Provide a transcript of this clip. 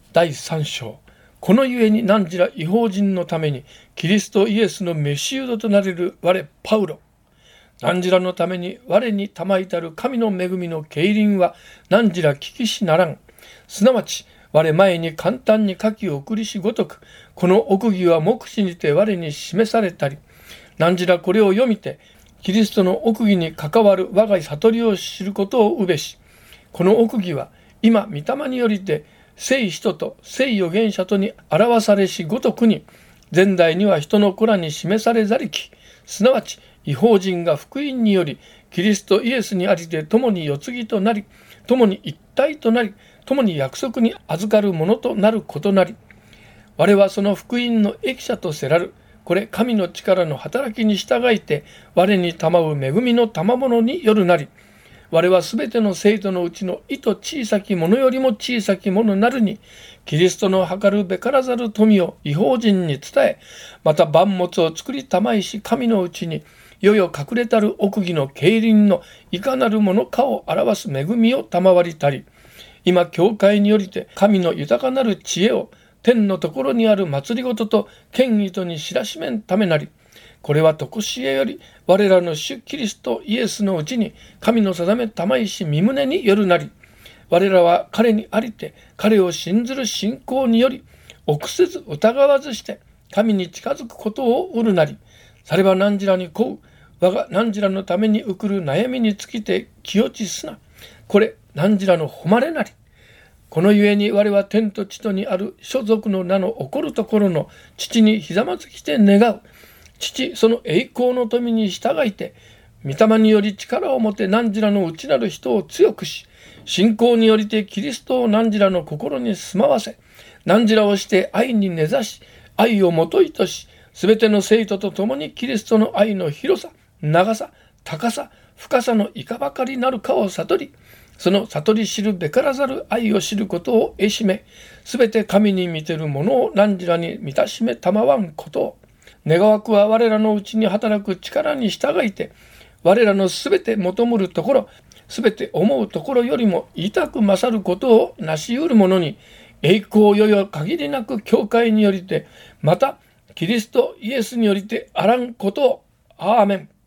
第3章。このゆえに汝ら異邦人のためにキリストイエスのメシウドとなれる我パウロ。汝らのために我に賜いたる神の恵みの経輪は汝ら聞きしならん。すなわち我前に簡単に書き送りしごとく、この奥義は目視にて我に示されたり、汝らこれを読みてキリストの奥義に関わる我が悟りを知ることをうべし。この奥義は今御霊によりて聖人と聖預言者とに表されしごとくに、前代には人の子らに示されざりき、すなわち異邦人が福音によりキリストイエスにありて共に世継ぎとなり、共に一体となり、共に約束に預かるものとなることなり、我はその福音の益者とせらる。これ神の力の働きに従いて我に賜う恵みの賜物によるなり、我はすべての生徒のうちの意図小さきものよりも小さきものなるに、キリストの計るべからざる富を異邦人に伝え、また万物を作りたまいし神のうちに、よよ隠れたる奥義の経輪のいかなるものかを表す恵みを賜りたり、今教会によりて神の豊かなる知恵を天のところにある祭りごとと権威とに知らしめんためなり、これはとこしえより我らの主キリストイエスのうちに神の定めたまいし身旨によるなり、我らは彼にありて彼を信ずる信仰により臆せず疑わずして神に近づくことをうるなり、されば汝らにこう我が汝らのために受くる悩みにつきて気落ちすな。これ汝らの誉れなり。このゆえに我は天と地とにある所属の名の起こるところの父にひざまずきて願う。父その栄光の富に従いて、御霊により力を持て汝らの内なる人を強くし、信仰によりてキリストを汝らの心に住まわせ、汝らをして愛に根ざし、愛をもといとし、すべての生徒と共にキリストの愛の広さ、長さ、高さ、深さのいかばかりなるかを悟り、その悟り知るべからざる愛を知ることを得しめ、すべて神に見てるものを汝らに満たしめたまわんことを、願わくは我らのうちに働く力に従いて、我らのすべて求むるところ、すべて思うところよりも痛く勝ることを成し得るものに、栄光よよ限りなく教会によりて、またキリストイエスによりてあらんことを。アーメン。